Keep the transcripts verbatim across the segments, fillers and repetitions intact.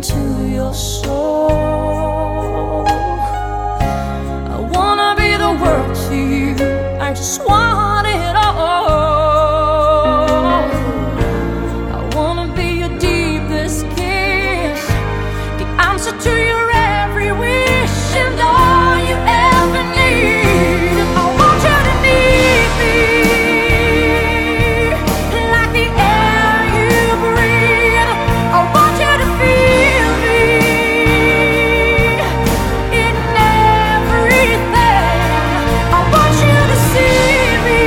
into your soul. I wanna be the world to you, I just want it all. I wanna be your deepest kiss, the answer to your every wish and all you ever need. I want you to need me like the air you breathe. I want you to feel me in everything. I want you to see me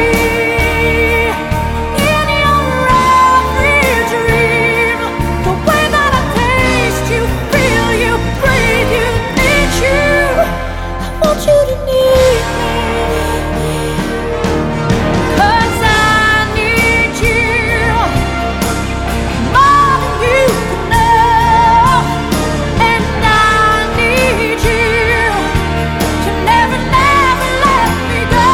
in your every dream. The way that I taste you, feel you, breathe you, need you. I want you to need me, 'cause I need you more than you can know. And I need you to never, never let me go.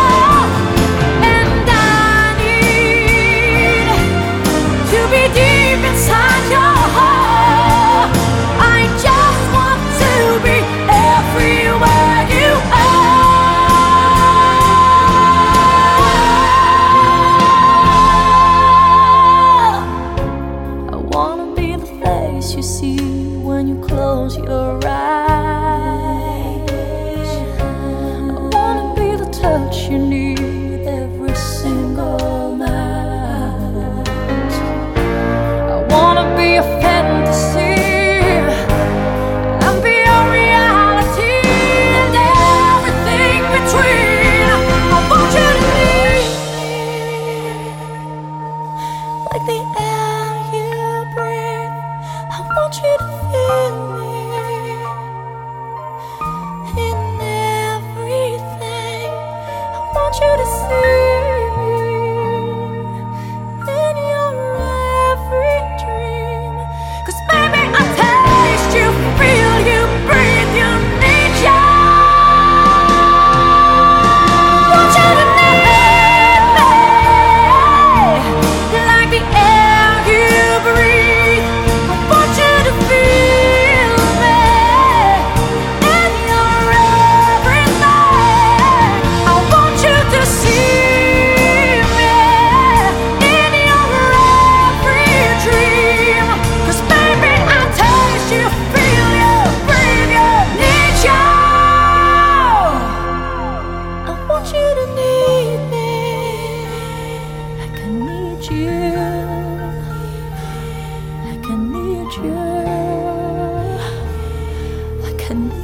And I need to be deep inside your heart. I just want to be everywhere you are. I wanna be the face you see when you close your eyes. I wanna be the touch you need every single night. I wanna be a fantasy and be a reality and everything between. I want you to need me like the air you breathe. I want you to feel me in everything. I want you to see me in your every dream. 'Cause baby, I taste you, feel you, breathe you, need you. Want you to need me like the air you breathe. I want you to feel me in your everything. I want you to see me in your every dream. 'Cause baby, I taste you, feel you, breathe you, need you. I want you to need me like I need you, like I need you, like I need